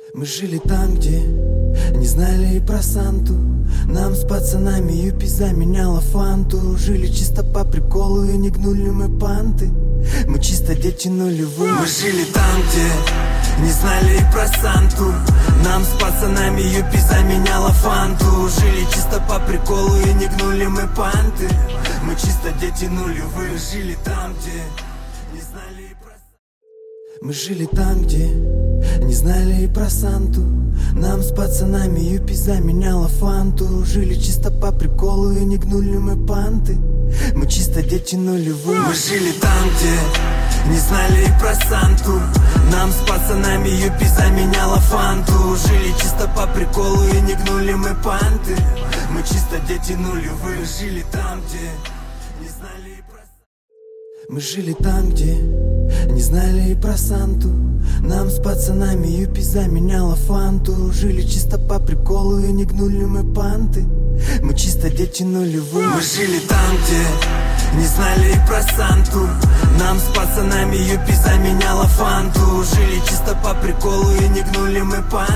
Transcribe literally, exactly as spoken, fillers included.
Мы жили там, где не знали и про Санту. Нам с пацанами юпи заменяла фанту. Жили чисто по приколу и не гнули мы панты. Мы чисто дети нулевые. Мы жили там, где не знали и про Санту. Нам с пацанами юпи заменяла фанту. Жили чисто по приколу и не гнули мы панты. Мы чисто дети нулевые. Жили там, где не знали и про Мы жили там, где не знали и про Санту. Нам с пацанами юпи заменяла фанту. Жили чисто по приколу и не гнули мы панты. Мы чисто дети нулевые. Мы жили там, где не знали и про Санту. Нам с пацанами юпи заменяла фанту. Жили чисто по приколу и не гнули мы панты. Мы чисто дети нулевые. Жили там, где не знали и про Мы жили там, где не знали и про Санту. Нам с пацанами юпи заменяла фанту. Жили чисто по приколу и не гнули мы панты. Мы чисто дети нулевые. Мы жили там, где не знали и про Санту. Нам с пацанами юпи заменяла фанту. Жили чисто по приколу и не гнули мы панты.